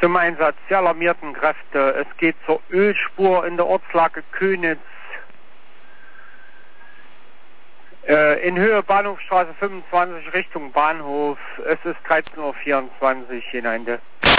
Zum Einsatz der alarmierten Kräfte. Es geht zur Ölspur in der Ortslage Könitz. In Höhe Bahnhofstraße 25 Richtung Bahnhof. Es ist 13:24 Uhr hinein.